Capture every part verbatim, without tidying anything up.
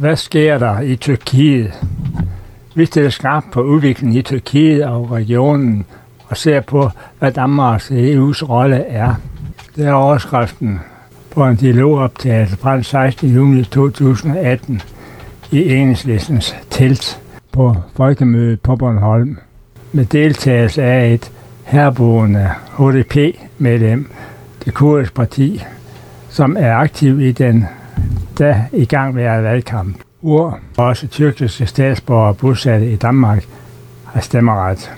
Hvad sker der i Tyrkiet? Vi stiller skarpt på udviklingen i Tyrkiet og regionen og ser på, hvad Danmarks E U's rolle er. Det er overskriften på en dialogoptagelse fra den sekstende juni to tusind og atten i Enhedslistens telt på Folkemødet på Bornholm med deltagelse af et herboende H D P-medlem, det kurdiske parti, som er aktiv i den da i gang med valgkamp. Ur og også tyrkiske statsborgere bosatte i Danmark har stemmeret.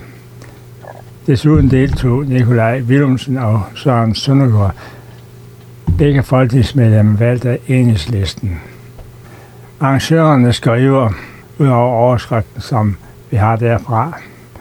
Desuden deltog Nikolaj Villumsen og Søren Søndergaard, begge folketingsmedlemmer valgt af Enhedslisten. Arrangørerne skriver ud over overskriften, som vi har derfra.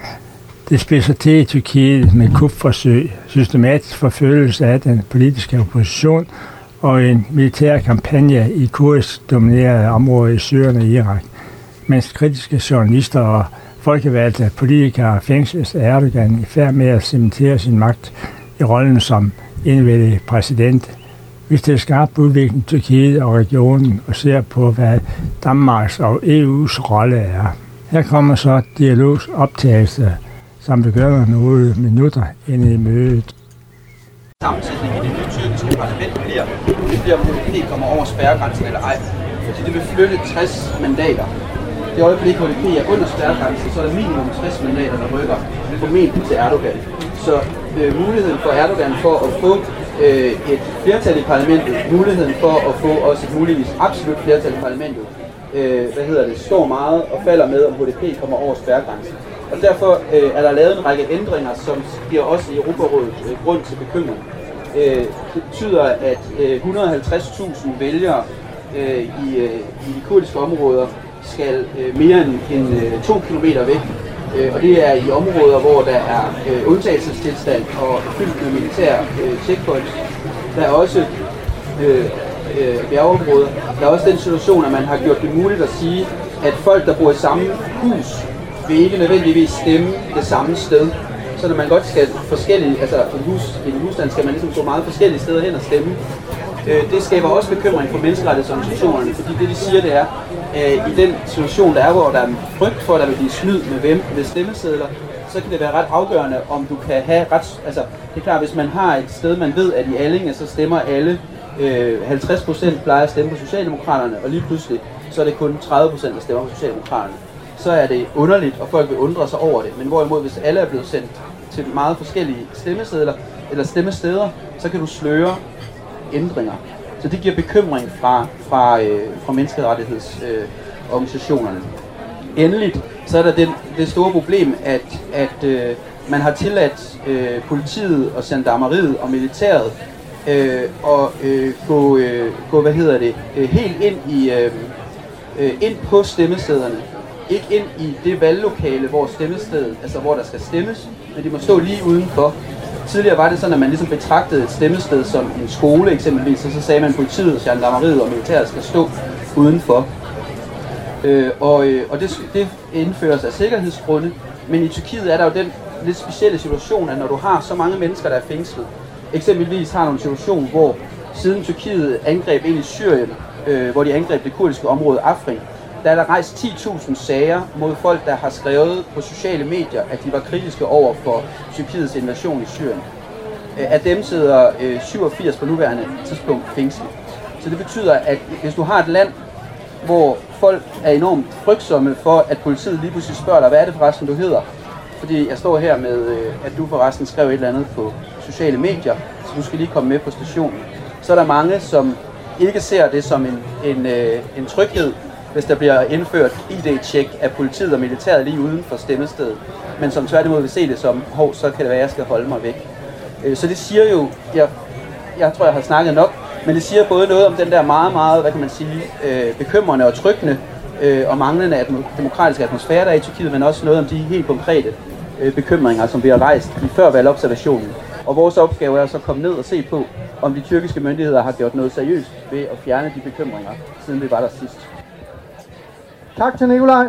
Det spidser til i Tyrkiet med kupforsøg, systematisk forfølgelse af den politiske opposition og en militær kampagne i kurdisk dominerede områder i Syrien og Irak, mens kritiske journalister og folkevalgte politikere fængsles af Erdogan i færd med at cementere sin magt i rollen som indvældig præsident. Vi stiller skarpt udvikling i Tyrkiet og regionen og ser på, hvad Danmarks og E U's rolle er. Her kommer så dialogs optagelse, som begynder nogle minutter inde i mødet. Sammensætningen i det nye tyrkiske parlament bliver, det bliver, om H D P kommer over spærregrænsen eller ej. Fordi det vil flytte tres mandater. Det øjeblik, H D P er under spærregrænsen, så er der minimum tres mandater, der rykker formentlig til Erdogan. Så øh, muligheden for Erdogan for at få øh, et flertal i parlamentet, muligheden for at få også et muligvis absolut flertal i parlamentet, øh, hvad hedder det, står meget og falder med, om H D P kommer over spærregrænsen. Og derfor øh, er der lavet en række ændringer, som giver også i Europarådet øh, grund til bekymring. Øh, det betyder, at øh, et hundrede og halvtreds tusind vælgere øh, i, øh, i de kurdiske områder skal øh, mere end, end øh, to kilometer væk. Øh, og det er i områder, hvor der er øh, undtagelsestilstand og fyldt med militære øh, checkpoints. Der er også øh, øh, bjergeområder. Der er også den situation, at man har gjort det muligt at sige, at folk, der bor i samme hus, vil ikke nødvendigvis stemme det samme sted. Så når man godt skal forskellige, altså en, hus, en husstand skal man ligesom gå meget forskellige steder hen og stemme. Øh, det skaber også bekymring for menneskerettighedsorganisationerne, fordi det de siger, det er, at i den situation, der er, hvor der er frygt for, at der vil blive snyd med hvem ved stemmesedler, så kan det være ret afgørende, om du kan have ret... Altså, det er klart, hvis man har et sted, man ved, at i Allinge, så stemmer alle øh, halvtreds procent plejer at stemme på Socialdemokraterne, og lige pludselig, så er det kun tredive procent, der stemmer på Socialdemokraterne. Så er det underligt, og folk vil undre sig over det. Men hvorimod, hvis alle er blevet sendt til meget forskellige stemmesedler eller stemmesteder, så kan du sløre ændringer. Så det giver bekymring fra, fra, øh, fra menneskerettighedsorganisationerne. Øh, Endeligt, så er der det, det store problem, at, at øh, man har tilladt øh, politiet og gendarmeriet og militæret øh, og øh, gå, øh, gå, hvad hedder det, øh, helt ind i øh, øh, ind på stemmestederne. Ikke ind i det valglokale, hvor stemmestedet, altså hvor der skal stemmes, men de må stå lige udenfor. Tidligere var det sådan, at man ligesom betragtede et stemmested som en skole eksempelvis, og så sagde man, at politiet, gendarmeriet og militæret skal stå udenfor. Øh, og øh, og det, det indføres af sikkerhedsgrunde, men i Tyrkiet er der jo den lidt specielle situation, at når du har så mange mennesker, der er fængslet, eksempelvis har du en situation, hvor siden Tyrkiet angreb ind i Syrien, øh, hvor de angreb det kurdiske område Afrin, der er der rejst ti tusind sager mod folk, der har skrevet på sociale medier, at de var kritiske over for Tyrkiets invasion i Syrien. Af dem sidder øh, syvogfirs på nuværende tidspunkt fængslet. Så det betyder, at hvis du har et land, hvor folk er enormt frygtsomme for, at politiet lige pludselig spørger dig, hvad er det forresten, du hedder? Fordi jeg står her med, øh, at du forresten skrev et eller andet på sociale medier, så du skal lige komme med på stationen. Så er der mange, som ikke ser det som en, en, øh, en tryghed, hvis der bliver indført I D-tjek af politiet og militæret lige uden for stemmestedet, men som tværtimod vil se det som, hov, så kan det være, at jeg skal holde mig væk. Så det siger jo, jeg, jeg tror, jeg har snakket nok, men det siger både noget om den der meget, meget, hvad kan man sige, øh, bekymrende og tryggende øh, og manglende atmo- demokratiske atmosfære, der er i Tyrkiet, men også noget om de helt konkrete øh, bekymringer, som vi har rejst i førvalgobservationen. Og vores opgave er så at komme ned og se på, om de tyrkiske myndigheder har gjort noget seriøst ved at fjerne de bekymringer, siden vi var der sidst. Tak til Nikolaj.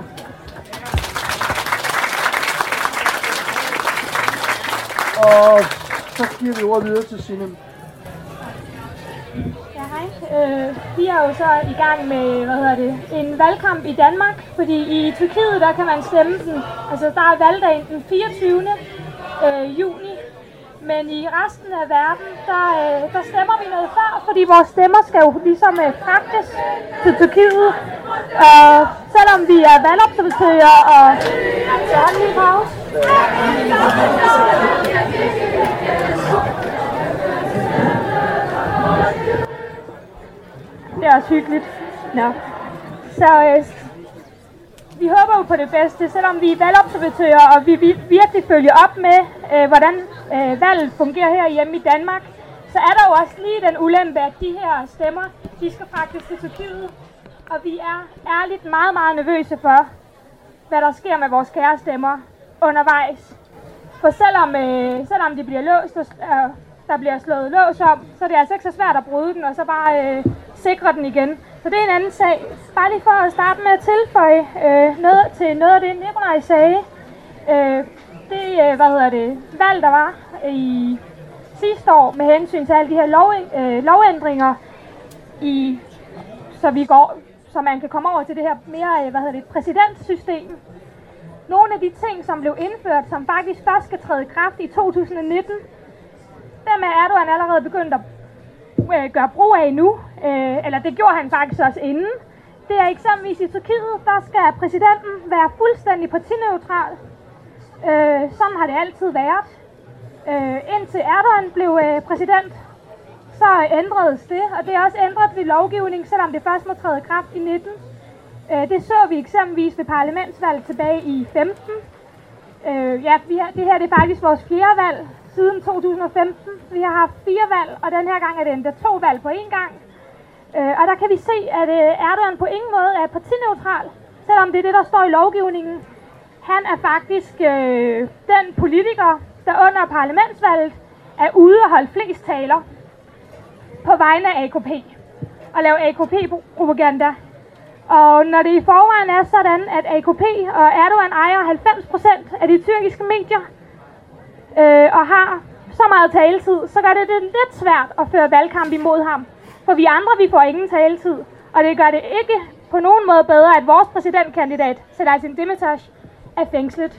Og så giver vi ordet videre til Signe. Jeg Hej. Øh, vi er jo så i gang med, hvad hedder det, en valgkamp i Danmark, fordi i Tyrkiet, der kan man stemme den, altså der er valgdagen den fireogtyvende Øh, juni, men i resten af verden, der, øh, der stemmer vi noget før, fordi vores stemmer skal jo ligesom øh, fragtes til Tyrkiet, og selvom vi er valgobservatører og... Så er lige pause. Det er også hyggeligt. Nå. Så øh, vi håber jo på det bedste, selvom vi er valgobservatører, og vi, vi virkelig følger op med, øh, hvordan øh, valget fungerer herhjemme i Danmark, så er der jo også lige den ulempe, at de her stemmer, de skal fragtes til Tyrkiet, og vi er ærligt meget, meget nervøse for, hvad der sker med vores kære stemmer undervejs. For selvom, øh, selvom de bliver låst, og øh, der bliver slået lås om, så er det altså ikke så svært at bryde den, og så bare øh, sikre den igen. Så det er en anden sag. Bare lige for at starte med at tilføje øh, noget til noget af det, Nikolaj sagde. Øh, det, øh, hvad hedder det, valg, der var i sidste år med hensyn til alle de her lov, øh, lovændringer, i, så, vi går, så man kan komme over til det her mere, hvad hedder det, præsidentsystem. Nogle af de ting, som blev indført, som faktisk først skal træde i kraft i to tusind nitten, dem er Erdogan allerede begyndt at øh, gøre brug af nu, øh, eller det gjorde han faktisk også inden. Det er eksempelvis i Tyrkiet, der skal præsidenten være fuldstændig partineutral. Øh, sådan har det altid været. Øh, indtil Erdogan blev øh, præsident, så ændredes det, og det er også ændret ved lovgivning, selvom det først må træde i kraft i nitten. Øh, det så vi eksempelvis ved parlamentsvalg tilbage i femten. Øh, ja, vi har, det her det er faktisk vores fjerde valg siden to tusind og femten. Vi har haft fire valg, og den her gang er det endda to valg på én gang. Øh, og der kan vi se, at øh, Erdogan på ingen måde er partineutral, selvom det er det, der står i lovgivningen. Han er faktisk øh, den politiker, der under parlamentsvalget er ude og holde flest taler på vegne af A K P og lave A K P-propaganda. Og når det i forvejen er sådan, at A K P og Erdogan ejer halvfems procent af de tyrkiske medier, øh, og har så meget taletid, så gør det det lidt svært at føre valgkamp imod ham. For vi andre, vi får ingen taletid, og det gør det ikke på nogen måde bedre, at vores præsidentkandidat, Selahattin Demirtas, er fængslet.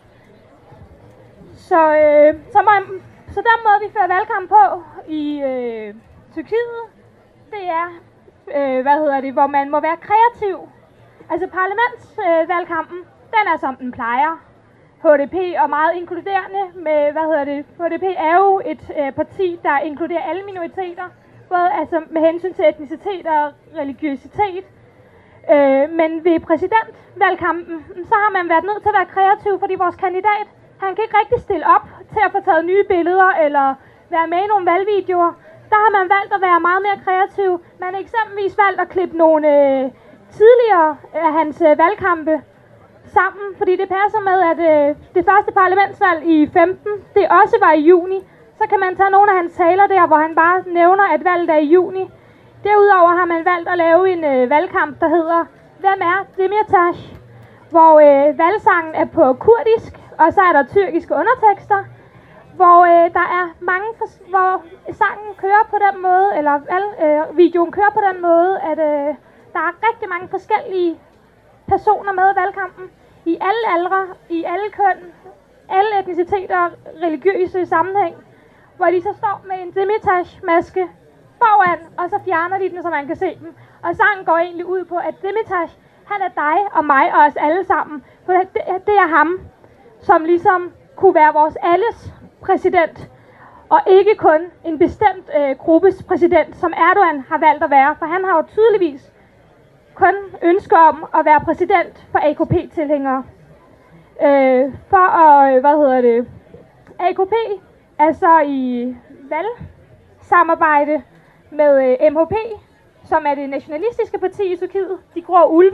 Så, øh, så, må, så den måde, vi fører valgkamp på i øh, Tyrkiet, det er, øh, hvad hedder det, hvor man må være kreativ. Altså parlamentsvalgkampen, øh, den er som den plejer. H D P og meget inkluderende med, hvad hedder det, H D P er jo et øh, parti, der inkluderer alle minoriteter, både altså med hensyn til etnicitet og religiøsitet. Øh, men ved præsidentvalgkampen, så har man været nødt til at være kreativ, fordi vores kandidat, han kan ikke rigtig stille op til at få taget nye billeder eller være med i nogle valgvideoer. Der har man valgt at være meget mere kreativ. Man har eksempelvis valgt at klippe nogle øh, tidligere af hans øh, valgkampe sammen, fordi det passer med, at øh, det første parlamentsvalg i femten, det også var i juni. Så kan man tage nogle af hans taler der, hvor han bare nævner, at valget er i juni. Derudover har man valgt at lave en øh, valgkamp, der hedder Hvem er Demirtas? Hvor øh, valgsangen er på kurdisk, og så er der tyrkiske undertekster, hvor øh, der er mange, hvor sangen kører på den måde, eller øh, videoen kører på den måde, at øh, der er rigtig mange forskellige personer med i valgkampen, i alle aldre, i alle køn, alle etniciteter og religiøse sammenhæng, hvor de så står med en Demirtas-maske foran, og så fjerner de den, så man kan se dem. Og sangen går egentlig ud på, at Demirtas, han er dig og mig og os alle sammen. For det, det er ham, som ligesom kunne være vores alles præsident, og ikke kun en bestemt øh, gruppes præsident, som Erdogan har valgt at være. For han har jo tydeligvis kun ønsker om at være præsident for A K P-tilhængere. Øh, for at, hvad hedder det, A K P er så i valgsamarbejde med øh, M H P, som er det nationalistiske parti i Tyrkiet, de grå ulve.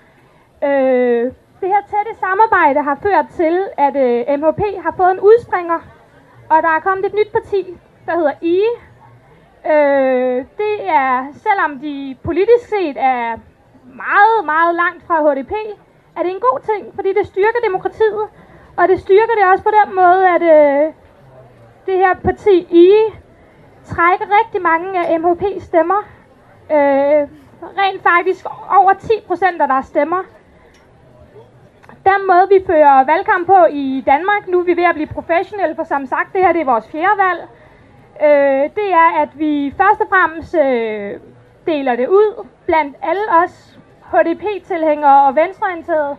Øh, det her tætte samarbejde har ført til, at øh, M H P har fået en udspringer, og der er kommet et nyt parti, der hedder I E. Øh, det er, selvom de politisk set er meget, meget langt fra H D P, er det en god ting, fordi det styrker demokratiet, og det styrker det også på den måde, at øh, det her parti I E trækker rigtig mange af M H P's stemmer Øh, rent faktisk over ti procent af deres stemmer. Den måde, vi fører valgkamp på i Danmark, nu er vi ved at blive professionelle, for som sagt, det her det er vores fjerde valg. Øh, det er, at vi først og fremmest øh, deler det ud blandt alle os H D P-tilhængere og venstreorienterede,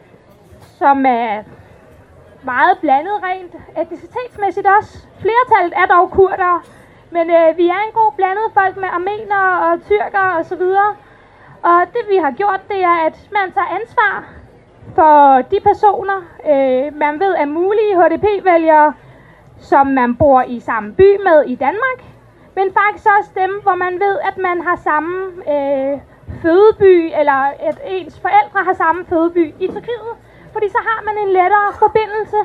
som er meget blandet rent etnicitetsmæssigt også. Flertallet er dog kurdere, men øh, vi er en god blandet folk med armenere og tyrkere osv. Og det vi har gjort, det er, at man tager ansvar for de personer, øh, man ved er mulige H D P-vælgere, som man bor i samme by med i Danmark, men faktisk også dem, hvor man ved, at man har samme øh, fødeby, eller at ens forældre har samme fødeby i Tyrkiet, fordi så har man en lettere forbindelse.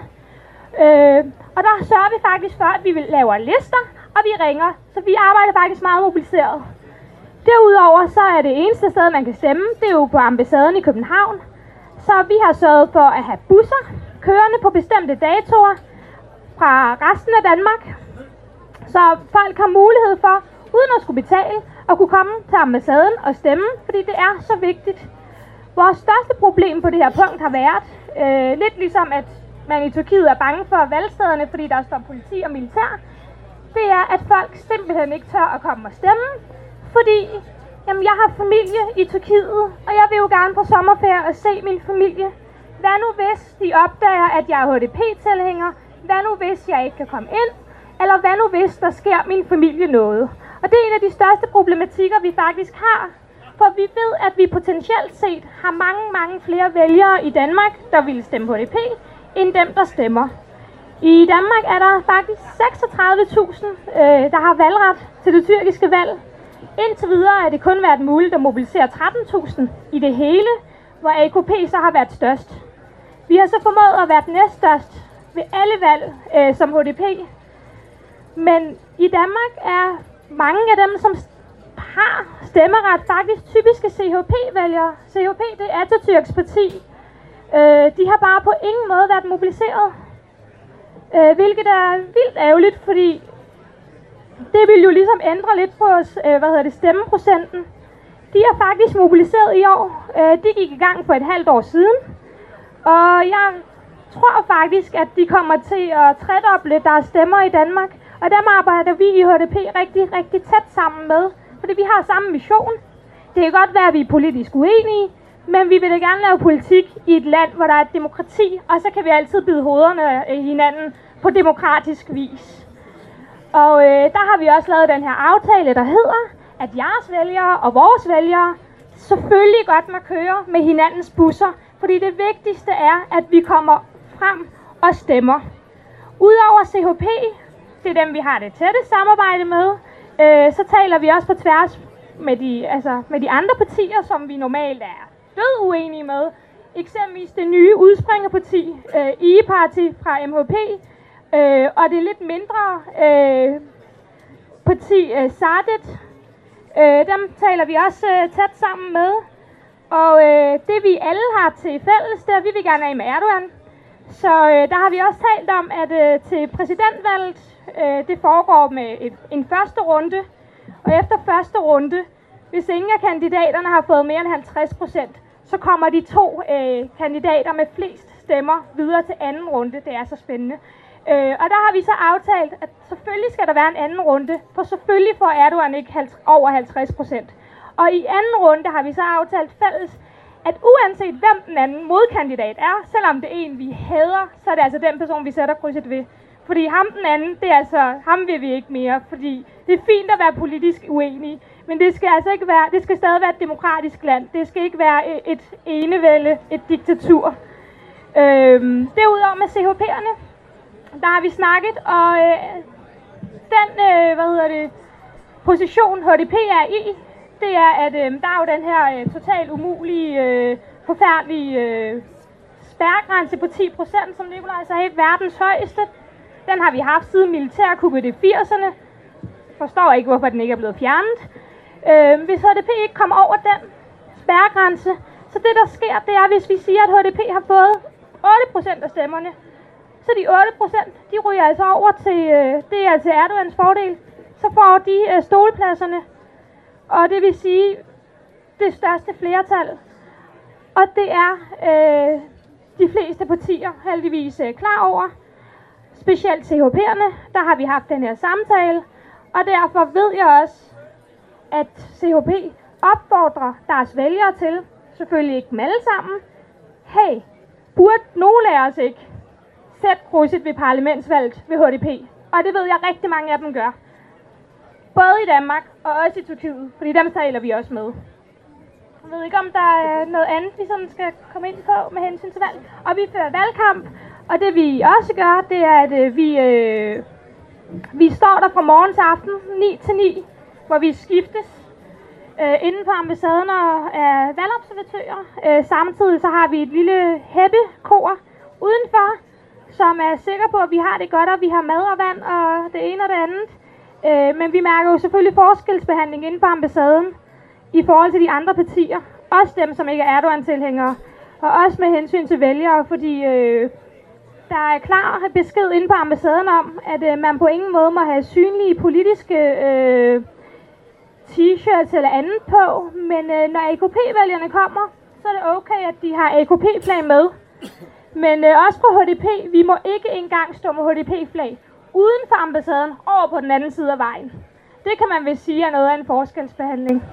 Øh, og der sørger vi faktisk for, at vi laver lister, og vi ringer, så vi arbejder faktisk meget mobiliseret. Derudover så er det eneste sted, man kan stemme, det er jo på ambassaden i København. Så vi har sørget for at have busser kørende på bestemte datoer fra resten af Danmark, så folk har mulighed for, uden at skulle betale, at kunne komme til ambassaden og stemme, fordi det er så vigtigt. Vores største problem på det her punkt har været, øh, lidt ligesom at man i Tyrkiet er bange for valgstederne, fordi der står politi og militær, det er, at folk simpelthen ikke tør at komme og stemme, fordi jamen, jeg har familie i Tyrkiet, og jeg vil jo gerne på sommerferie og se min familie. Hvad nu hvis de opdager, at jeg er H D P-tilhænger? Hvad nu hvis jeg ikke kan komme ind? Eller hvad nu hvis der sker min familie noget? Og det er en af de største problematikker, vi faktisk har. For vi ved, at vi potentielt set har mange, mange flere vælgere i Danmark, der vil stemme H D P, end dem, der stemmer. I Danmark er der faktisk seksogtredive tusind, øh, der har valgret til det tyrkiske valg. Indtil videre er det kun været muligt at mobilisere tretten tusind i det hele, hvor A K P så har været størst. Vi har så formået at være næststørst ved alle valg øh, som H D P. Men i Danmark er mange af dem, som har stemmeret, faktisk typiske C H P-vælgere. C H P, det er Atatürks parti. Øh, de har bare på ingen måde været mobiliseret. Øh, hvilket er vildt ærgerligt, fordi det vil jo ligesom ændre lidt på os, øh, hvad hedder det, stemmeprocenten. De er faktisk mobiliseret i år. Øh, de gik i gang for et halvt år siden. Og jeg tror faktisk, at de kommer til at tredoble deres stemmer i Danmark. Og dem arbejder vi i H D P rigtig, rigtig tæt sammen med. Fordi vi har samme mission. Det kan godt være, at vi er politisk uenige, men vi vil da gerne lave politik i et land, hvor der er et demokrati, og så kan vi altid bide hovederne af hinanden på demokratisk vis. Og øh, der har vi også lavet den her aftale, der hedder, at jeres vælgere og vores vælgere selvfølgelig godt må køre med hinandens busser, fordi det vigtigste er, at vi kommer frem og stemmer. Udover C H P, det er dem, vi har det tætte samarbejde med, øh, så taler vi også på tværs med de, altså, med de andre partier, som vi normalt er død uenige med. Eksempelvis det nye udspringerparti, øh, I E Party fra M H P, øh, og det lidt mindre øh, parti øh, Saadet. Øh, dem taler vi også øh, tæt sammen med. Og øh, det vi alle har til fælles, det er, at vi vil gerne af med Erdogan. Så øh, der har vi også talt om, at øh, til præsidentvalget, øh, det foregår med et, en første runde. Og efter første runde, hvis ingen af kandidaterne har fået mere end halvtreds procent, så kommer de to øh, kandidater med flest stemmer videre til anden runde. Det er så spændende. Øh, og der har vi så aftalt, at selvfølgelig skal der være en anden runde, for selvfølgelig får Erdogan ikke over halvtreds procent. Og i anden runde har vi så aftalt fælles, at uanset hvem den anden modkandidat er, selvom det er en, vi hader, så er det altså den person, vi sætter krydset ved. Fordi ham den anden, det er altså, ham vil vi ikke mere, fordi det er fint at være politisk uenige, men det skal altså ikke være, det skal stadig være et demokratisk land. Det skal ikke være et enevælde, et diktatur. Øhm, derudover med C H P'erne, der har vi snakket, og øh, den, øh, hvad hedder det, position H D P er i, det er, at øh, der er jo den her øh, totalt umulige, øh, forfærdelige øh, spærregrænse på ti procent, som Nikolaj sagde, verdens højeste. Den har vi haft siden militærkuppet i firserne. Forstår ikke, hvorfor den ikke er blevet fjernet. Øh, hvis H D P ikke kommer over den spærregrænse, så det der sker, det er, hvis vi siger, at H D P har fået otte procent af stemmerne, så de otte procent, de ryger altså over til, øh, det er til Erdogans fordel. Så får de øh, stolepladserne. og det vil sige det største flertal. Og det er øh, de fleste partier heldigvis øh, klar over. Specielt C H P'erne, der har vi haft den her samtale, og derfor ved jeg også, at C H P opfordrer deres vælgere til, selvfølgelig ikke dem alle sammen, hey, burde nogle af os ikke sætte krydset ved parlamentsvalget ved H D P? Og det ved jeg rigtig mange af dem gør. Både i Danmark og også i Tyrkiet, fordi dem taler vi også med. Jeg ved ikke, om der er noget andet, vi sådan skal komme ind på med hensyn til valg. Og vi fører valgkamp, og det vi også gør, det er, at øh, vi, øh, vi står der fra morgen til aften, ni til ni, hvor vi skiftes øh, inden for ambassaden og er valgobservatører. Øh, samtidig så har vi et lille hæppekor udenfor, som er sikre på, at vi har det godt, og vi har mad og vand og det ene og det andet. Øh, men vi mærker jo selvfølgelig forskelsbehandling inden for ambassaden i forhold til de andre partier. Også dem, som ikke er Erdogan-tilhængere. Og også med hensyn til vælgere, fordi øh, der er klar besked inde på ambassaden om, at øh, man på ingen måde må have synlige politiske øh, t-shirts eller andet på. Men øh, når A K P-vælgerne kommer, så er det okay, at de har A K P-flag med. Men øh, også på H D P, vi må ikke engang stå med H D P-flag uden for ambassaden over på den anden side af vejen. Det kan man vist sige er noget af en forskelsbehandling.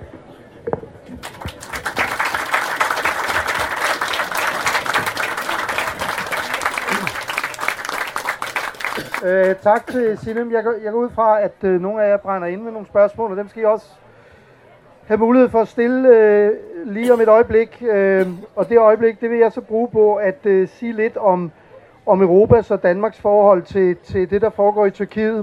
Øh, tak til Sinem. Jeg går, jeg går ud fra, at øh, nogle af jer brænder ind med nogle spørgsmål, og dem skal I også have mulighed for at stille øh, lige om et øjeblik. Øh, og det øjeblik, det vil jeg så bruge på at øh, sige lidt om, om Europas og Danmarks forhold til, til det, der foregår i Tyrkiet.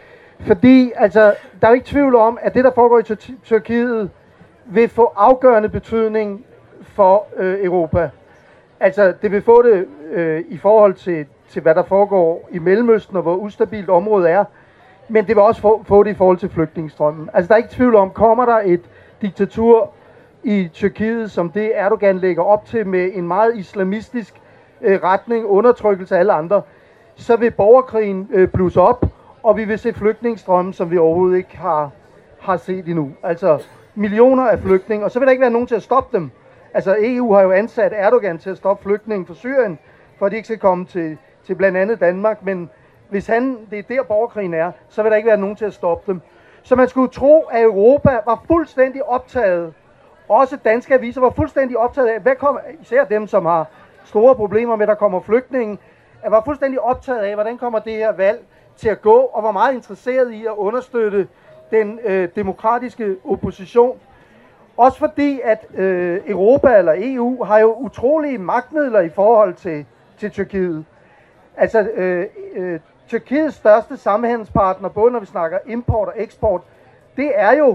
Fordi altså, der er jo ikke tvivl om, at det, der foregår i Tyr- Tyrkiet, vil få afgørende betydning for øh, Europa. Altså, det vil få det øh, i forhold til, til, hvad der foregår i Mellemøsten, og hvor ustabilt området er. Men det vil også få, få det i forhold til flygtningestrømmen. Altså, der er ikke tvivl om, kommer der et diktatur i Tyrkiet, som det Erdogan lægger op til med en meget islamistisk øh, retning, undertrykkelse af alle andre, så vil borgerkrigen øh, blusse op, og vi vil se flygtningestrømmen, som vi overhovedet ikke har, har set endnu. Altså, millioner af flygtninge, og så vil der ikke være nogen til at stoppe dem. Altså, E U har jo ansat Erdogan til at stoppe flygtninge fra Syrien, for at de ikke skal komme til, til blandt andet Danmark, men hvis han, det er der borgerkrigen er, så vil der ikke være nogen til at stoppe dem. Så man skulle tro, at Europa var fuldstændig optaget, også danske aviser var fuldstændig optaget af, hvad kommer, især dem, som har store problemer med, at der kommer flygtninge, at var fuldstændig optaget af, hvordan kommer det her valg til at gå, og var meget interesseret i at understøtte den øh, demokratiske opposition. Også fordi, at øh, Europa eller E U har jo utrolige magtmidler i forhold til, til Tyrkiet. Altså, øh, øh, Tyrkiets største samhandelspartner, både når vi snakker import og eksport, det er jo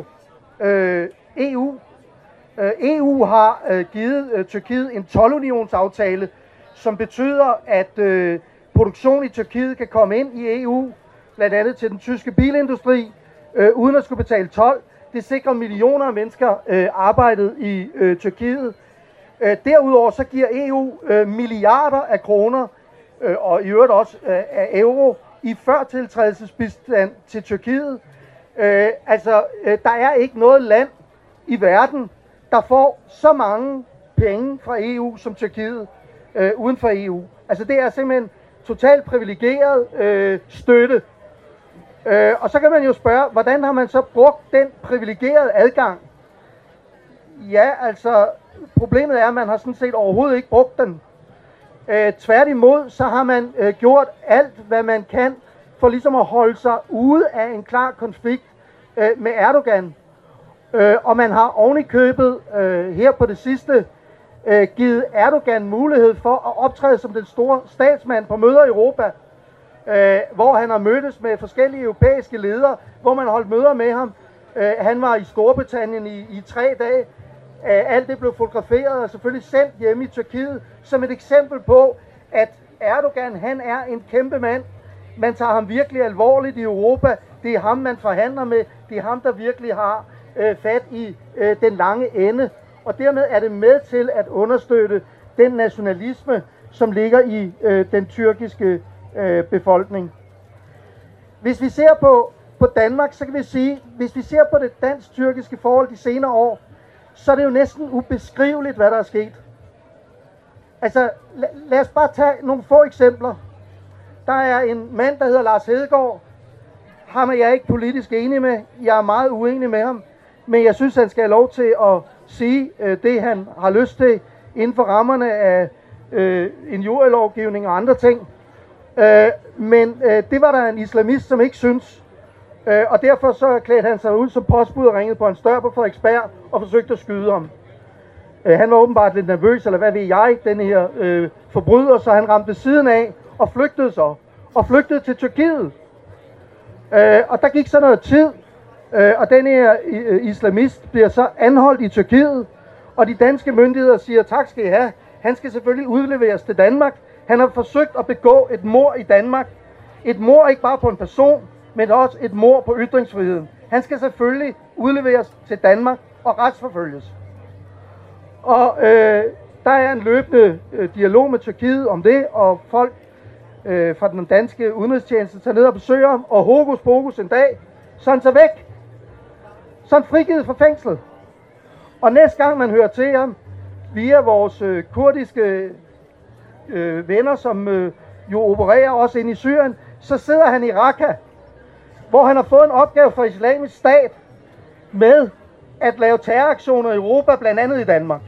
øh, E U. Øh, E U har øh, givet øh, Tyrkiet en toldunionsaftale, som betyder, at øh, produktion i Tyrkiet kan komme ind i E U, blandt andet til den tyske bilindustri, øh, uden at skulle betale told. Det sikrer millioner af mennesker øh, arbejdet i øh, Tyrkiet. Øh, derudover så giver E U øh, milliarder af kroner, øh, og i øvrigt også øh, af euro, i førtiltrædelsesbistand til Tyrkiet. Øh, altså, øh, der er ikke noget land i verden, der får så mange penge fra E U som Tyrkiet øh, uden for E U. Altså, det er simpelthen totalt privilegeret øh, støtte. Øh, og så kan man jo spørge, hvordan har man så brugt den privilegerede adgang? Ja, altså, problemet er, at man har sådan set overhovedet ikke brugt den. Øh, tværtimod, så har man øh, gjort alt, hvad man kan, for ligesom at holde sig ude af en klar konflikt øh, med Erdogan. Øh, og man har oven i købet øh, her på det sidste øh, givet Erdogan mulighed for at optræde som den store statsmand på møder i Europa. Øh, hvor han har mødtes med forskellige europæiske ledere, hvor man har holdt møder med ham. Øh, han var i Storbritannien i, i tre dage. Øh, alt det blev fotograferet og selvfølgelig sendt hjemme i Tyrkiet som et eksempel på, at Erdogan, han er en kæmpe mand. Man tager ham virkelig alvorligt i Europa. Det er ham, man forhandler med. Det er ham, der virkelig har øh, fat i øh, den lange ende. Og dermed er det med til at understøtte den nationalisme, som ligger i øh, den tyrkiske befolkning. Hvis vi ser på på Danmark, så kan vi sige, hvis vi ser på det dansk-tyrkiske forhold de senere år, så er det jo næsten ubeskriveligt, hvad der er sket. Altså, lad, lad os bare tage nogle få eksempler. Der er en mand, der hedder Lars Hedegaard. Ham er jeg ikke politisk enig med. Jeg er meget uenig med ham. Men jeg synes, han skal have lov til at sige øh, det, han har lyst til, inden for rammerne af øh, injurielovgivning og andre ting. Øh, men øh, det var der en islamist, som ikke synes. Øh, og derfor så klædte han sig ud som postbud og ringede på en stør på Frederiksberg og forsøgte at skyde ham. Øh, han var åbenbart lidt nervøs, eller hvad ved jeg, den her øh, forbryder, så han ramte siden af og flygtede så. Og flygtede til Tyrkiet. Øh, og der gik så noget tid, øh, og den her øh, islamist bliver så anholdt i Tyrkiet, og de danske myndigheder siger, tak skal I have, han skal selvfølgelig udleveres til Danmark. Han har forsøgt at begå et mord i Danmark. Et mord ikke bare på en person, men også et mord på ytringsfriheden. Han skal selvfølgelig udleveres til Danmark og retsforfølges. Og øh, der er en løbende øh, dialog med Tyrkiet om det, og folk øh, fra den danske udenrigstjeneste tager ned og besøger ham, og hokus pokus en dag, så er han så væk. Så er han frigivet fra fængslet. Og næste gang man hører til ham, via vores øh, kurdiske øh, venner, som øh, jo opererer også inde i Syrien, så sidder han i Raqqa, hvor han har fået en opgave fra Islamisk Stat med at lave terroraktioner i Europa, blandt andet i Danmark.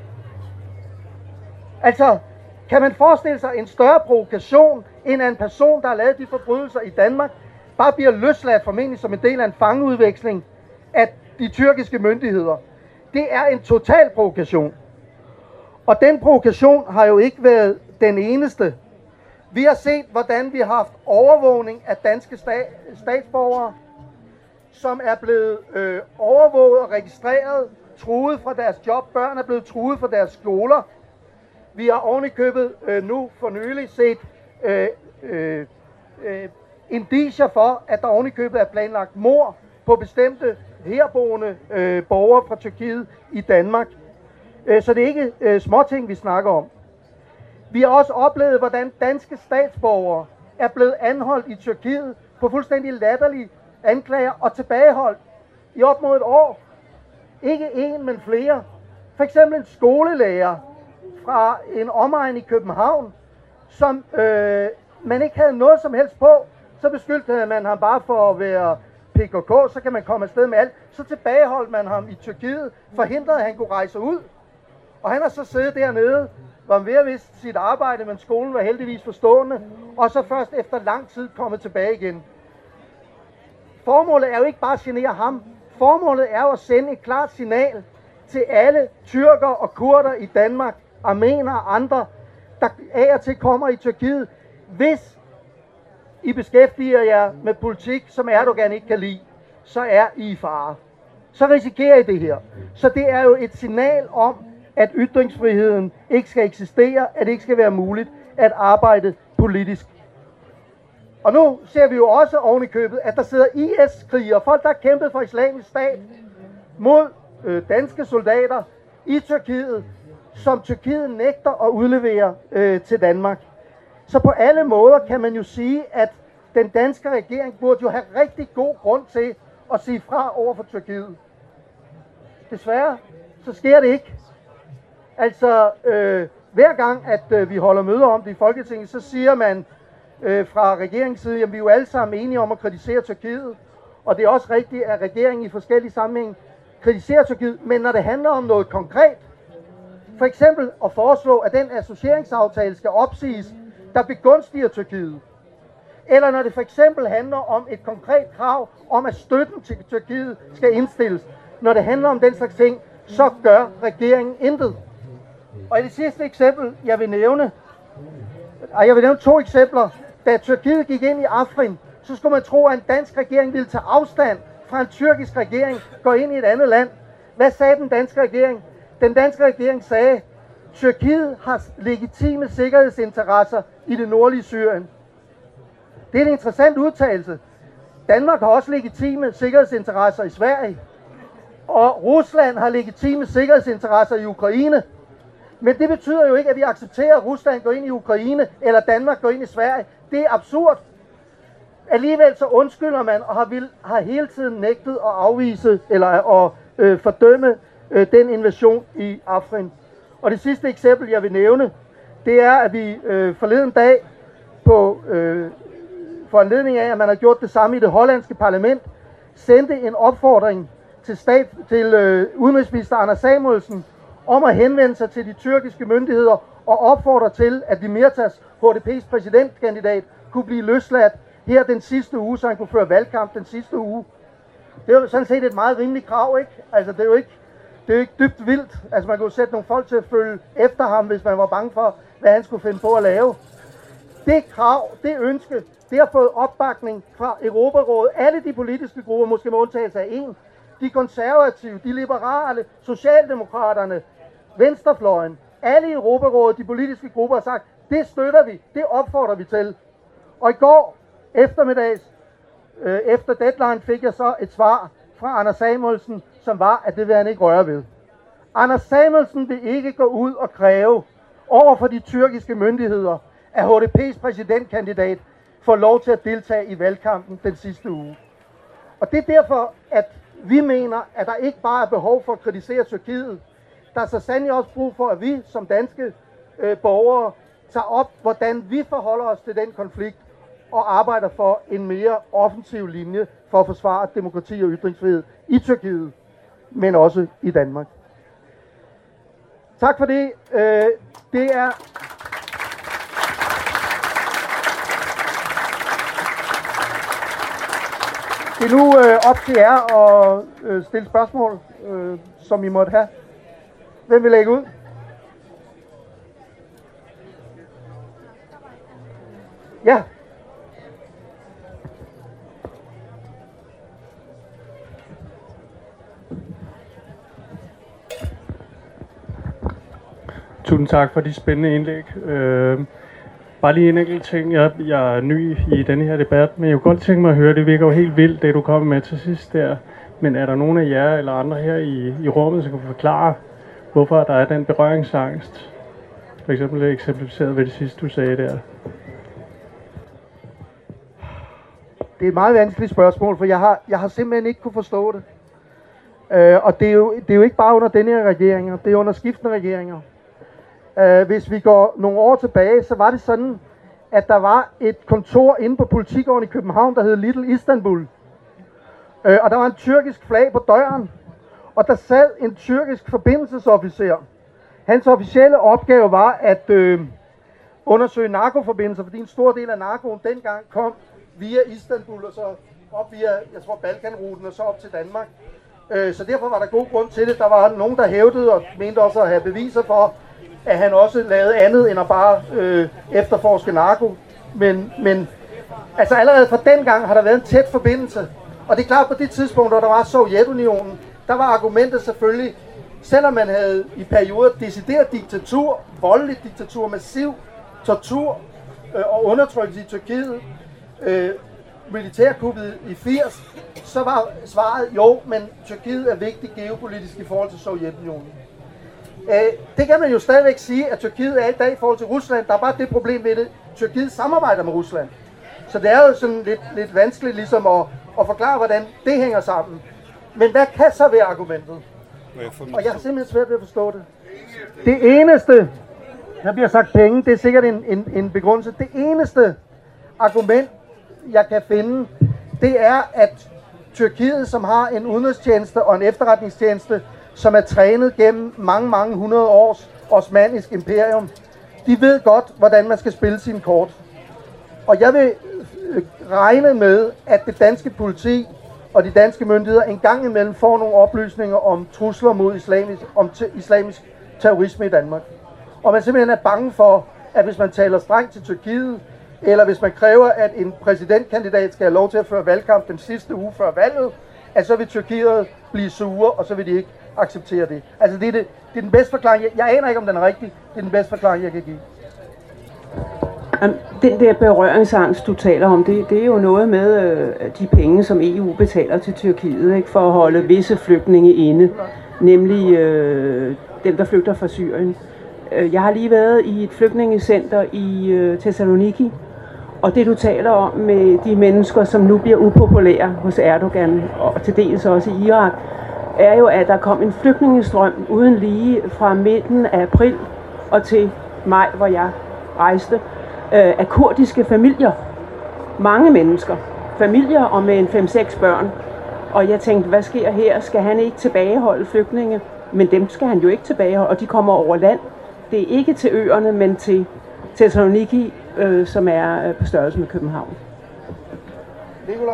Altså, kan man forestille sig en større provokation, end en person, der har lavet de forbrydelser i Danmark, bare bliver løsladt formentlig som en del af en fangeudveksling af de tyrkiske myndigheder? Det er en total provokation. Og den provokation har jo ikke været den eneste. Vi har set, hvordan vi har haft overvågning af danske sta- statsborgere, som er blevet øh, overvåget og registreret, truet fra deres job. Børn er blevet truet fra deres skoler. Vi har ovenikøbet øh, nu for nylig set øh, øh, øh, indicier for, at der ovenikøbet er planlagt mord på bestemte herboende øh, borgere fra Tyrkiet i Danmark. Øh, så det er ikke øh, småting, vi snakker om. Vi har også oplevet, hvordan danske statsborgere er blevet anholdt i Tyrkiet på fuldstændig latterlige anklager og tilbageholdt i op mod et år. Ikke en, men flere. For eksempel en skolelærer fra en omegn i København, som øh, man ikke havde noget som helst på. Så beskyldte man ham bare for at være P K K, så kan man komme afsted med alt. Så tilbageholdt man ham i Tyrkiet, forhindrede at han kunne rejse ud. Og han har så siddet dernede, var ved at miste sit arbejde, men skolen var heldigvis forstående, og så først efter lang tid kommet tilbage igen. Formålet er jo ikke bare at genere ham. Formålet er jo at sende et klart signal til alle tyrker og kurder i Danmark, armenere og andre, der af og til kommer i Tyrkiet. Hvis I beskæftiger jer med politik, som Erdogan ikke kan lide, så er I i fare. Så risikerer I det her. Så det er jo et signal om, at ytringsfriheden ikke skal eksistere, at det ikke skal være muligt at arbejde politisk. Og nu ser vi jo også oven i købet, at der sidder I S-krigere, folk der har kæmpet for Islamisk Stat, mod øh, danske soldater i Tyrkiet, som Tyrkiet nægter at udlevere øh, til Danmark. Så på alle måder kan man jo sige, at den danske regering burde jo have rigtig god grund til at sige fra over for Tyrkiet. Desværre, så sker det ikke. Altså, øh, hver gang, at øh, vi holder møder om det i Folketinget, så siger man øh, fra regeringens side, at vi er jo alle sammen enige om at kritisere Tyrkiet. Og det er også rigtigt, at regeringen i forskellige sammenhænge kritiserer Tyrkiet. Men når det handler om noget konkret, for eksempel at foreslå, at den associeringsaftale skal opsiges, der begunstiger Tyrkiet. Eller når det for eksempel handler om et konkret krav om, at støtten til Tyrkiet skal indstilles. Når det handler om den slags ting, så gør regeringen intet. Og i det sidste eksempel, jeg vil nævne, og jeg vil nævne to eksempler. Da Tyrkiet gik ind i Afrin, så skulle man tro, at en dansk regering ville tage afstand fra en tyrkisk regering, gå ind i et andet land. Hvad sagde den danske regering? Den danske regering sagde, at Tyrkiet har legitime sikkerhedsinteresser i det nordlige Syrien. Det er en interessant udtalelse. Danmark har også legitime sikkerhedsinteresser i Sverige. Og Rusland har legitime sikkerhedsinteresser i Ukraine. Men det betyder jo ikke, at vi accepterer, at Rusland går ind i Ukraine, eller Danmark går ind i Sverige. Det er absurd. Alligevel så undskylder man og har, vil, har hele tiden nægtet at afvise eller at øh, fordømme øh, den invasion i Afrin. Og det sidste eksempel, jeg vil nævne, det er, at vi øh, forleden dag på øh, foranledning af, at man har gjort det samme i det hollandske parlament, sendte en opfordring til, stat, til øh, udenrigsminister Anders Samuelsen om at henvende sig til de tyrkiske myndigheder og opfordre til, at Demirtas, H D P's præsidentkandidat, kunne blive løsladt her den sidste uge, så han kunne føre valgkamp den sidste uge. Det er jo sådan set et meget rimeligt krav, ikke? Altså, det er jo ikke, det er jo ikke dybt vildt. Altså, man kunne jo sætte nogle folk til at følge efter ham, hvis man var bange for, hvad han skulle finde på at lave. Det krav, det ønske, det har fået opbakning fra Europarådet. Alle de politiske grupper, måske med undtagelse af en. De konservative, de liberale, socialdemokraterne, venstrefløjen. Alle i Europarådet, de politiske grupper har sagt, det støtter vi, det opfordrer vi til. Og i går eftermiddags, øh, efter deadline, fik jeg så et svar fra Anders Samuelsen, som var, at det vil han ikke røre ved. Anders Samuelsen vil ikke gå ud og kræve over for de tyrkiske myndigheder, at H D P's præsidentkandidat får lov til at deltage i valgkampen den sidste uge. Og det er derfor, at vi mener, at der ikke bare er behov for at kritisere Tyrkiet. Der er så sandelig også brug for, at vi som danske øh, borgere tager op, hvordan vi forholder os til den konflikt og arbejder for en mere offensiv linje for at forsvare demokrati og ytringsfrihed i Tyrkiet, men også i Danmark. Tak for det. Øh, det er... Det er nu øh, op til jer at øh, stille spørgsmål, øh, som I måtte have. Hvem vil lægge ud? Ja. Tusind tak for de spændende indlæg. Øh, bare lige en enkelt ting. Jeg, jeg er ny i denne her debat, men jeg kunne godt tænke mig at høre, det virker jo helt vildt, det du kom med til sidst der. Men er der nogen af jer eller andre her i, i rummet, som kan forklare, hvorfor der er den berøringsangst? For eksempel det eksemplificeret ved det sidste, du sagde der. Det er et meget vanskeligt spørgsmål, for jeg har, jeg har simpelthen ikke kunne forstå det. Øh, og det er, jo, det er jo ikke bare under denne her regering, det er under skiftende regeringer. Øh, hvis vi går nogle år tilbage, så var det sådan, at der var et kontor inde på Politigården i København, der hed Little Istanbul. Øh, og der var en tyrkisk flag på døren, og der sad en tyrkisk forbindelsesofficer. Hans officielle opgave var at øh, undersøge narkoforbindelser, fordi en stor del af narkoen dengang kom via Istanbul og så op via, jeg tror, Balkanruten og så op til Danmark. Øh, så derfor var der god grund til det. Der var nogen, der hævdede og mente også at have beviser for, at han også lavede andet end at bare øh, efterforske narko. Men, men altså allerede fra dengang har der været en tæt forbindelse. Og det er klart, på det tidspunkt, hvor der var Sovjetunionen, der var argumentet selvfølgelig, selvom man havde i perioder decideret diktatur, voldeligt diktatur, massiv tortur øh, og undertrykkelse i Tyrkiet, øh, militærkuppet i firs, så var svaret jo, men Tyrkiet er vigtig geopolitisk i forhold til Sovjetunionen. Øh, det kan man jo stadigvæk sige, at Tyrkiet er i dag i forhold til Rusland. Der er bare det problem ved det. Tyrkiet samarbejder med Rusland. Så det er jo sådan lidt, lidt vanskeligt ligesom at, at forklare, hvordan det hænger sammen. Men hvad kan så være argumentet? Og jeg har simpelthen svært ved at forstå det. Det eneste, der bliver sagt penge, det er sikkert en, en, en begrundelse. Det eneste argument, jeg kan finde, det er, at Tyrkiet, som har en udenrigstjeneste og en efterretningstjeneste, som er trænet gennem mange, mange hundrede års osmannisk imperium, de ved godt, hvordan man skal spille sine kort. Og jeg vil regne med, at det danske politi og de danske myndigheder en gang imellem får nogle oplysninger om trusler mod islamisk, om t- islamisk terrorisme i Danmark. Og man simpelthen er bange for, at hvis man taler strengt til Tyrkiet, eller hvis man kræver, at en præsidentkandidat skal have lov til at føre valgkamp den sidste uge før valget, at så vil Tyrkiet blive sure, og så vil de ikke acceptere det. Altså det er, det, det er den bedste forklaring. Jeg, jeg aner ikke, om den er rigtig. Det er den bedste forklaring, jeg kan give. Den der berøringsangst, du taler om, det, det er jo noget med øh, de penge, som E U betaler til Tyrkiet, ikke, for at holde visse flygtninge inde, nemlig øh, dem, der flygter fra Syrien. Jeg har lige været i et flygtningecenter i øh, Thessaloniki, Og det du taler om med de mennesker, som nu bliver upopulære hos Erdogan, og til dels også i Irak, er jo, at der kom en flygtningestrøm uden lige fra midten af april og til maj, hvor jeg rejste, øh, af kurdiske familier. Mange mennesker. Familier og med en fem seks børn. Og jeg tænkte, hvad sker her? Skal han ikke tilbageholde flygtninge? Men dem skal han jo ikke tilbageholde, og de kommer over land. Det er ikke til øerne, men til Thessaloniki, øh, som er øh, på størrelse med København. Nikolaj?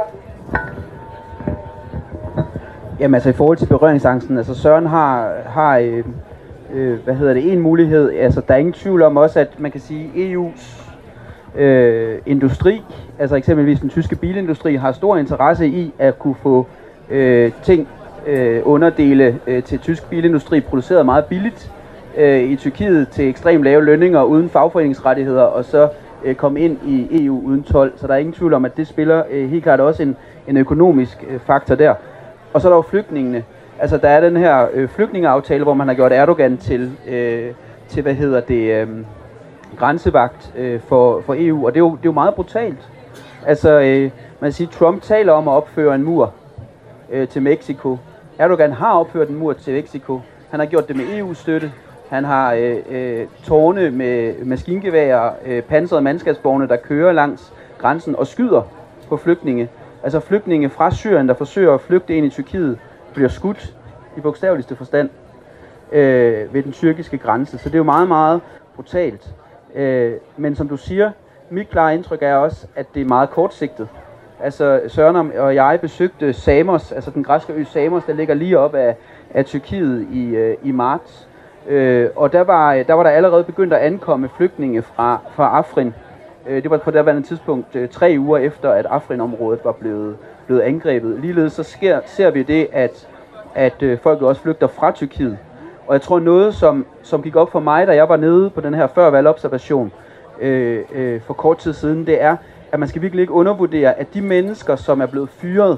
Jamen altså i forhold til berøringsangsten, altså Søren har, har øh, øh, hvad hedder det, en mulighed, altså der er ingen tvivl om også, at man kan sige E U's øh, industri, altså eksempelvis den tyske bilindustri, har stor interesse i at kunne få øh, ting, øh, underdele øh, til tysk bilindustri produceret meget billigt øh, i Tyrkiet til ekstremt lave lønninger uden fagforeningsrettigheder, og så øh, komme ind i E U uden told. Så der er ingen tvivl om, at det spiller øh, helt klart også en, en økonomisk øh, faktor der. Og så er der jo flygtningene. Altså der er den her øh, flygtningeaftale, hvor man har gjort Erdogan til, øh, til hvad hedder det, øh, grænsevagt øh, for, for E U, og det er jo, det er jo meget brutalt. Altså øh, man siger, Trump taler om at opføre en mur øh, til Mexico. Erdogan har opført en mur til Mexico. Han har gjort det med E U-støtte. Han har øh, øh, tårne med maskingeværer, øh, pansrede mandskabsvogne, der kører langs grænsen og skyder på flygtninge. Altså flygtninge fra Syrien, der forsøger at flygte ind i Tyrkiet, bliver skudt i bogstaveligste forstand øh, ved den tyrkiske grænse. Så det er jo meget, meget brutalt. Øh, men som du siger, mit klare indtryk er også, at det er meget kortsigtet. Altså Søren og jeg besøgte Samos, altså den græske ø Samos, der ligger lige op af, af Tyrkiet i, øh, i marts. Øh, og der var, der var der allerede begyndt at ankomme flygtninge fra, fra Afrin. Øh, det var på daværende tidspunkt øh, tre uger efter, at Afrin-området var blevet, blevet angrebet. Ligeledes så sker, ser vi det, at, at øh, folket også flygter fra Tyrkiet. Og jeg tror noget, som, som gik op for mig, da jeg var nede på den her førvalgobservation øh, øh, for kort tid siden, det er, at man skal virkelig ikke undervurdere, at de mennesker, som er blevet fyret,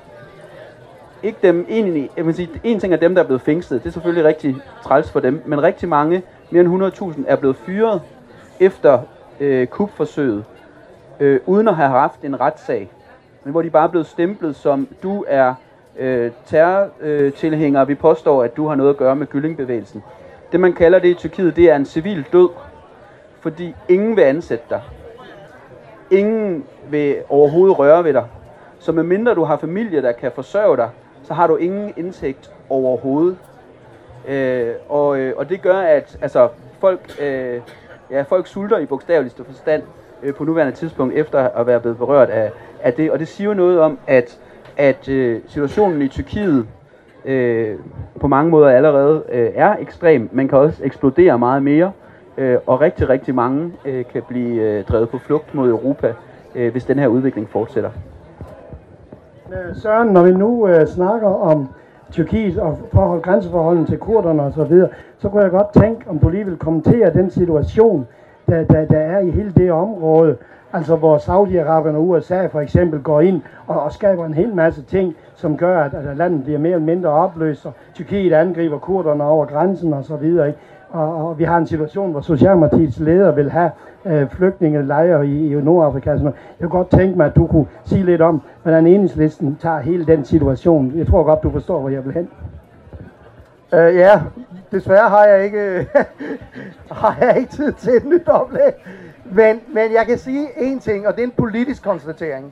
ikke dem, en, jeg vil sige, en ting er dem, der er blevet fængslet, det er selvfølgelig rigtig træls for dem, men rigtig mange, mere end hundrede tusind, er blevet fyret efter øh, kupforsøget, øh, uden at have haft en retssag, men hvor de bare er blevet stemplet som, du er øh, terrortilhænger, øh, vi påstår, at du har noget at gøre med Gülenbevægelsen. Det man kalder det i Tyrkiet, det er en civil død, fordi ingen vil ansætte dig. Ingen vil overhovedet røre ved dig. Så medmindre du har familie, der kan forsørge dig, så har du ingen indtægt overhovedet. Øh, og, øh, og det gør, at altså, folk, øh, ja, folk sulter i bogstaveligste forstand øh, på nuværende tidspunkt, efter at være blevet berørt af, af det. Og det siger jo noget om, at, at øh, situationen i Tyrkiet øh, på mange måder allerede øh, er ekstrem. Man kan også eksplodere meget mere. Øh, og rigtig, rigtig mange øh, kan blive øh, drevet på flugt mod Europa, øh, hvis den her udvikling fortsætter. Søren, når vi nu øh, snakker om Tyrkiet og forhold, grænseforholdene til kurderne og så videre, så kunne jeg godt tænke, om du lige vil kommentere den situation, der, der, der er i hele det område, altså hvor Saudi-Arabien og U S A for eksempel går ind og, og skaber en hel masse ting, som gør, at, at landet bliver mere eller mindre opløst, og Tyrkiet angriber kurderne over grænsen og så videre, ikke? Og, og vi har en situation, hvor Socialdemokratiets leder vil have øh, flygtningelejre i, i Nordafrika. Jeg kunne godt tænke mig, at du kunne sige lidt om, hvordan Enhedslisten tager hele den situation. Jeg tror godt, du forstår, hvor jeg vil hen. Uh, ja, desværre har jeg ikke har jeg ikke tid til et nyt oplæg. Men, men jeg kan sige én ting, og det er en politisk konstatering.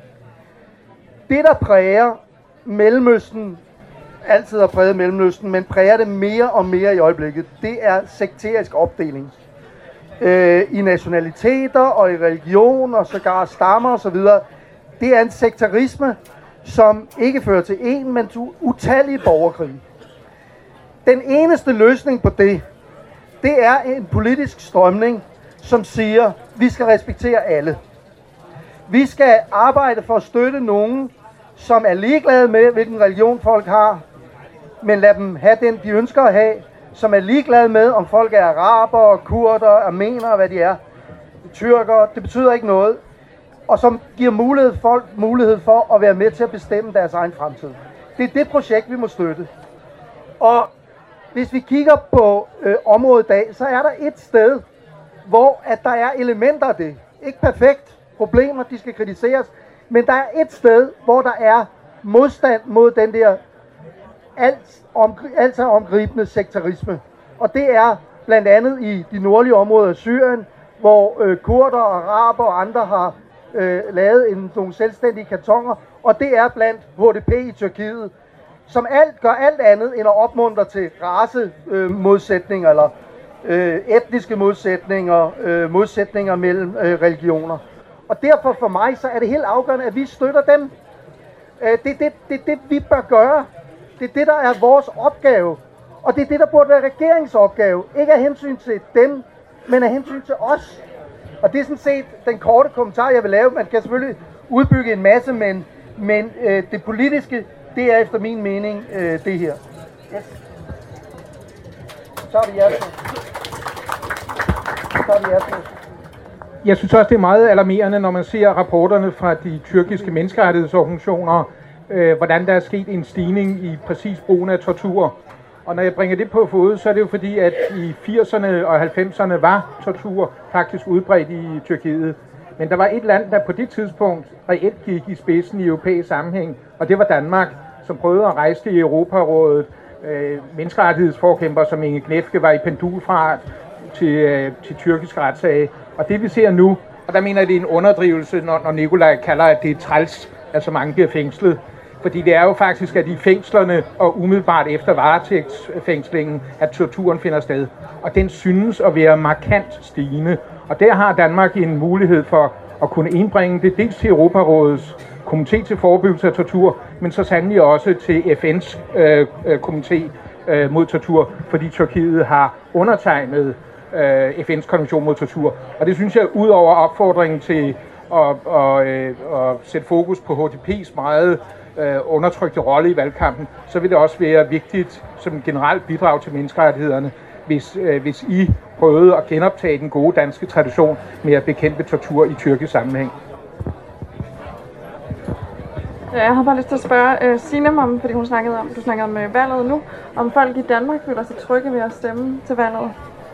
Det, der præger Mellemøsten, altid har præget Mellemøsten, men præger det mere og mere i øjeblikket, det er sekterisk opdeling. Øh, I nationaliteter og i religion og sågar stammer osv. Det er en sektarisme, som ikke fører til en, men til utallige borgerkrige. Den eneste løsning på det, det er en politisk strømning, som siger, at vi skal respektere alle. Vi skal arbejde for at støtte nogen, som er ligeglade med, hvilken religion folk har, men lad dem have den, de ønsker at have, som er ligeglade med, om folk er araber, kurder, armenere, hvad de er, tyrker, det betyder ikke noget, og som giver mulighed, folk mulighed for at være med til at bestemme deres egen fremtid. Det er det projekt, vi må støtte. Og hvis vi kigger på øh, området i dag, så er der et sted, hvor at der er elementer af det. Ikke perfekt, problemer, de skal kritiseres, men der er et sted, hvor der er modstand mod den der alt, om, alt er omgribende sektarisme. Og det er blandt andet i de nordlige områder af Syrien, hvor øh, kurder og araber og andre har øh, lavet en, nogle selvstændige kantoner, og det er blandt H D P i Tyrkiet, som alt gør alt andet end at opmuntre til racemodsætninger, øh, eller øh, etniske modsætninger, øh, modsætninger mellem øh, religioner. Og derfor for mig, så er det helt afgørende, at vi støtter dem. Øh, det er det, det, det, vi bør gøre. Det er det, der er vores opgave. Og det er det, der burde være regeringens opgave. Ikke af hensyn til dem, men af hensyn til os. Og det er sådan set den korte kommentar, jeg vil lave. Man kan selvfølgelig udbygge en masse, men, men øh, det politiske, det er efter min mening øh, det her. Yes. Så er det jeres. Så er det jeres. Jeg synes også, det er meget alarmerende, når man ser rapporterne fra de tyrkiske menneskerettighedsorganisationer, øh, hvordan der er sket en stigning i præcis brugen af tortur. Og når jeg bringer det på fod, så er det jo fordi, at i firserne og halvfemserne var tortur faktisk udbredt i Tyrkiet. Men der var et land, der på det tidspunkt reelt gik i spidsen i europæisk sammenhæng, og det var Danmark, som prøvede at rejse i Europarådet. Øh, menneskerettighedsforkæmper som Inge Gnefke var i pendulfart til, øh, til tyrkisk retssag. Og det vi ser nu, og der mener jeg, det er en underdrivelse, når, når Nikolaj kalder, at det er træls, at så mange bliver fængslet. Fordi det er jo faktisk, at i fængslerne og umiddelbart efter varetægtsfængslingen, at torturen finder sted. Og den synes at være markant stigende. Og der har Danmark en mulighed for at kunne indbringe det dels til Europarådets komité til forebyggelse af tortur, men så sandelig også til F N's øh, komité øh, mod tortur, fordi Tyrkiet har undertegnet øh, F N's konvention mod tortur. Og det synes jeg, ud over opfordringen til at, at, øh, at sætte fokus på H D P's meget øh, undertrykte rolle i valgkampen, så vil det også være vigtigt som en generelt bidrag til menneskerettighederne, hvis, øh, hvis I prøvede at genoptage den gode danske tradition med at bekæmpe tortur i tyrkisk sammenhæng. Ja, jeg har bare lyst til at spørge uh, Signe om, fordi hun snakkede om, du snakkede om uh, valget nu, om folk i Danmark føler sig trygge ved at stemme til valget.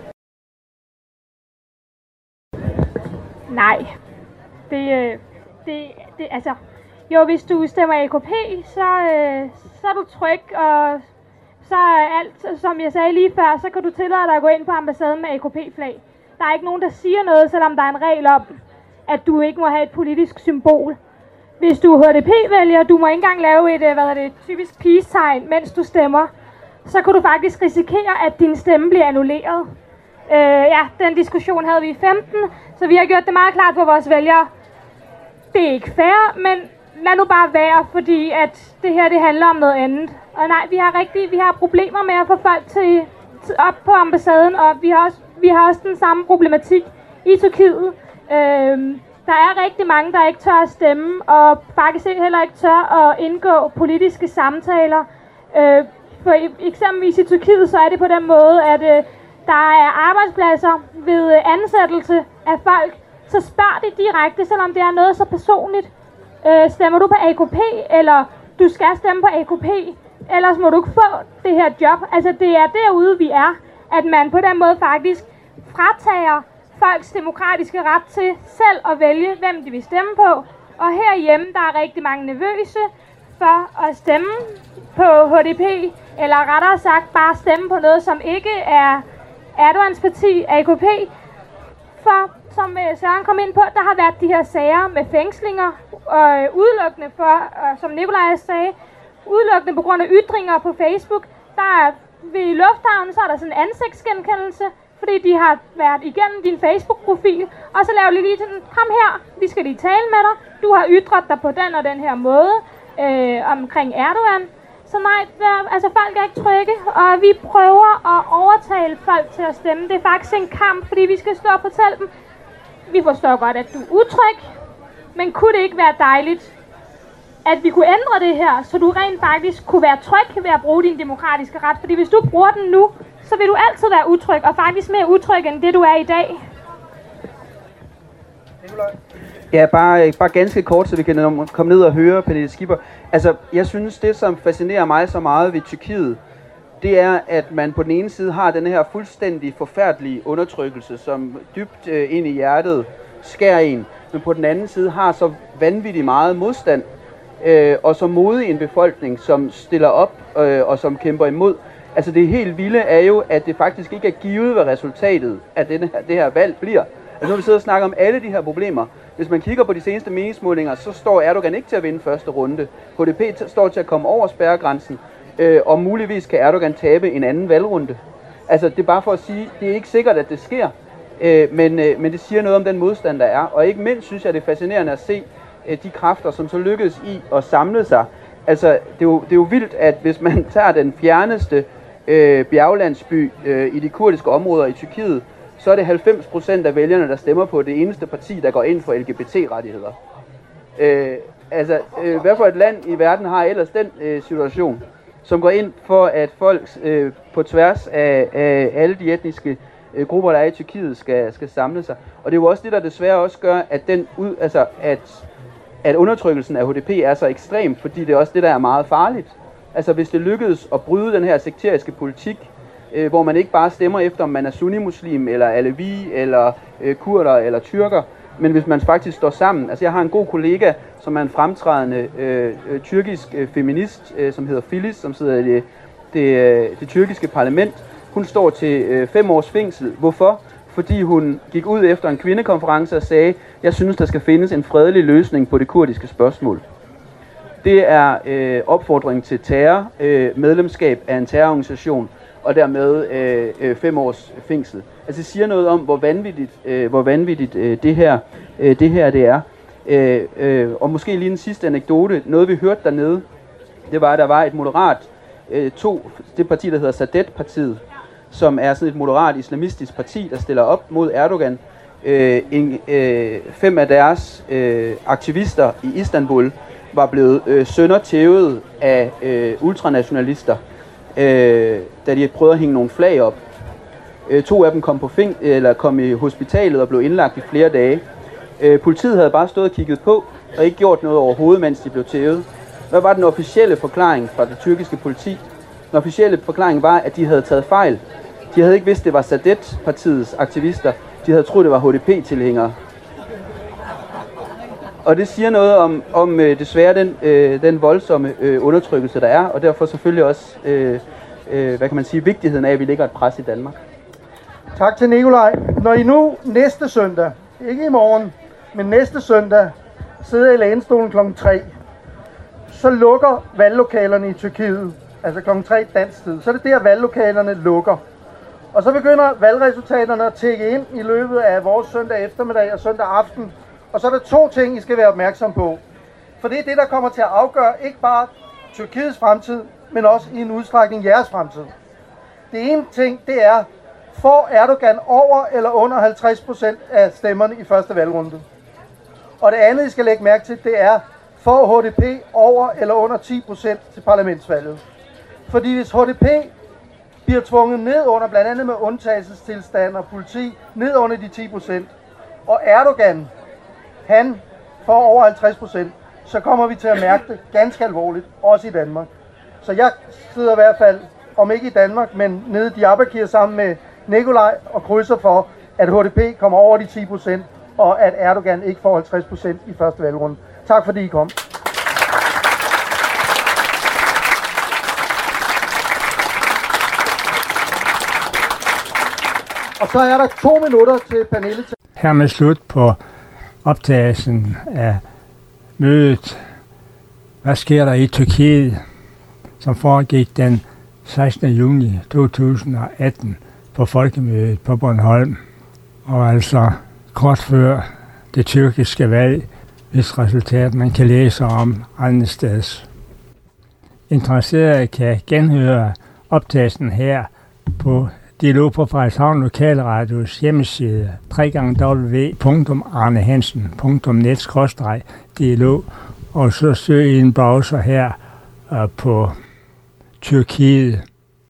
Nej. Det, det, det, altså, jo, hvis du stemmer A K P, så, øh, så er du tryg, og så er alt, som jeg sagde lige før, så kan du tillade dig at gå ind på ambassaden med A K P-flag. Der er ikke nogen, der siger noget, selvom der er en regel om, at du ikke må have et politisk symbol. Hvis du er H D P-vælger, du må ikke engang lave et, hvad er det, typisk peace-tegn, mens du stemmer, så kan du faktisk risikere, at din stemme bliver annulleret. Øh, ja, den diskussion havde vi i femten, så vi har gjort det meget klart for vores vælgere. Det er ikke fair, men lad nu bare være, fordi at det her det handler om noget andet. Og nej, vi har rigtig, vi har problemer med at få folk til, til op på ambassaden, og vi har også, vi har også den samme problematik i Tyrkiet. Øh, Der er rigtig mange, der ikke tør at stemme, og faktisk heller ikke tør at indgå politiske samtaler. Øh, for eksempelvis i Tyrkiet, så er det på den måde, at øh, der er arbejdspladser ved ansættelse af folk, så spørger de direkte, selvom det er noget så personligt. Øh, stemmer du på A K P, eller du skal stemme på A K P, ellers må du ikke få det her job. Altså det er derude, vi er, at man på den måde faktisk fratager folks demokratiske ret til selv at vælge, hvem de vil stemme på. Og herhjemme, der er rigtig mange nervøse for at stemme på H D P, eller rettere sagt bare stemme på noget, som ikke er Erdogans parti, A K P. For som Søren kom ind på, der har været de her sager med fængslinger, og udelukkende for, som Nikolaj sagde, udelukkende på grund af ytringer på Facebook. Der er ved lufthavnen, så er der sådan en ansigtsgenkendelse, fordi de har været igennem din Facebook-profil, og så laver de lige sådan, kom her, vi skal lige tale med dig, du har ytret dig på den og den her måde øh, omkring Erdogan. Så nej, der, altså folk er ikke trygge, og vi prøver at overtale folk til at stemme. Det er faktisk en kamp, fordi vi skal stå og fortælle dem, vi forstår godt, at du er utryg, men kunne det ikke være dejligt, at vi kunne ændre det her, så du rent faktisk kunne være tryg ved at bruge din demokratiske ret. Fordi hvis du bruger den nu, så vil du altid være utryg, og faktisk mere utryg end det, du er i dag. Ja, bare, bare ganske kort, så vi kan komme ned og høre Pernille Skipper. Altså, jeg synes, det som fascinerer mig så meget ved Tyrkiet, det er, at man på den ene side har den her fuldstændig forfærdelige undertrykkelse, som dybt øh, ind i hjertet skærer en. men på den anden side har så vanvittigt meget modstand, øh, og så modig en befolkning, som stiller op øh, og som kæmper imod. Altså det helt vilde er jo, at det faktisk ikke er givet, hvad resultatet af denne her, det her valg bliver. Altså når vi sidder og snakker om alle de her problemer, hvis man kigger på de seneste meningsmålinger, så står Erdogan ikke til at vinde første runde. H D P t- står til at komme over spærregrænsen, øh, og muligvis kan Erdogan tabe en anden valgrunde. Altså det er bare for at sige, det er ikke sikkert, at det sker, øh, men, øh, men det siger noget om den modstand, der er. Og ikke mindst synes jeg, det er fascinerende at se øh, de kræfter, som så lykkedes i at samle sig. Altså det er jo, det er jo vildt, at hvis man tager den fjerneste øh, bjerglandsby øh, i de kurdiske områder i Tyrkiet, så er det halvfems procent af vælgerne, der stemmer på det eneste parti, der går ind for L G B T-rettigheder. Øh, altså, øh, hvad for et land i verden har ellers den øh, situation, som går ind for, at folk øh, på tværs af, af alle de etniske øh, grupper, der er i Tyrkiet, skal, skal samle sig. Og det er jo også det, der desværre også gør, at, den ud, altså, at, at undertrykkelsen af H D P er så ekstrem, fordi det er også det, der er meget farligt. Altså, hvis det lykkedes at bryde den her sekteriske politik, øh, hvor man ikke bare stemmer efter, om man er sunni-muslim, eller alevi, eller øh, kurder, eller tyrker, men hvis man faktisk står sammen. Altså, jeg har en god kollega, som er en fremtrædende øh, øh, tyrkisk øh, feminist, øh, som hedder Filiz, som sidder i det, det, øh, det tyrkiske parlament. Hun står til øh, fem års fængsel. Hvorfor? Fordi hun gik ud efter en kvindekonference og sagde, jeg synes, der skal findes en fredelig løsning på det kurdiske spørgsmål. Det er øh, opfordring til terror, øh, medlemskab af en terrororganisation, og dermed øh, øh, fem års fængsel. Altså det siger noget om, hvor vanvittigt, øh, hvor vanvittigt øh, det, her, øh, det her det er. Øh, øh, og måske lige en sidste anekdote. Noget vi hørte dernede, det var, at der var et moderat, øh, to, det parti, der hedder Saadet-partiet, som er sådan et moderat islamistisk parti, der stiller op mod Erdogan. Øh, en, øh, fem af deres øh, aktivister i Istanbul var blevet øh, søndertævet af øh, ultranationalister, øh, da de prøvede at hænge nogle flag op. Øh, to af dem kom, på fing- eller kom i hospitalet og blev indlagt i flere dage. Øh, politiet havde bare stået og kigget på, og ikke gjort noget overhovedet, mens de blev tævet. Hvad var den officielle forklaring fra det tyrkiske politi? Den officielle forklaring var, at de havde taget fejl. De havde ikke vidst, det var Saadet-partiets aktivister. De havde troet, det var H D P-tilhængere. Og det siger noget om, om øh, desværre den, øh, den voldsomme øh, undertrykkelse, der er, og derfor selvfølgelig også, øh, øh, hvad kan man sige, vigtigheden af, at vi lægger et pres i Danmark. Tak til Nikolaj. Når I nu næste søndag, ikke i morgen, men næste søndag, sidder i lænestolen klokken tre, så lukker valglokalerne i Tyrkiet, altså klokken tre dansk tid. Så er det der, valglokalerne lukker. Og så begynder valgresultaterne at tække ind i løbet af vores søndag eftermiddag og søndag aften. Og så er der to ting, I skal være opmærksom på. For det er det, der kommer til at afgøre ikke bare Tyrkiets fremtid, men også i en udstrækning jeres fremtid. Det ene ting, det er, får Erdogan over eller under halvtreds procent af stemmerne i første valgrunde? Og det andet, I skal lægge mærke til, det er, får H D P over eller under ti procent til parlamentsvalget? Fordi hvis H D P bliver tvunget ned under, blandt andet med undtagelsestilstand og politi, ned under de ti procent, og Erdogan, han får over halvtreds procent, så kommer vi til at mærke det ganske alvorligt, også i Danmark. Så jeg sidder i hvert fald, om ikke i Danmark, men nede i Diyarbakir sammen med Nikolaj og krydser for, at H D P kommer over de ti procent, og at Erdogan ikke får halvtreds procent i første valgrunde. Tak fordi I kom. Og så er der to minutter til panelet. Hermed slut på optagelsen af mødet. Hvad sker der i Tyrkiet, som foregik den sekstende juni to tusind og atten på folkemødet på Bornholm, og altså kort før det tyrkiske valg, hvis resultat man kan læse om andre steds. Interesserede kan genhøre optagelsen her på Dialog på Frederikshavn Lokalradios hjemmeside w w w punktum arnehansen punktum net skråstreg dialog, og så søg i en browser her uh, på Tyrkiet.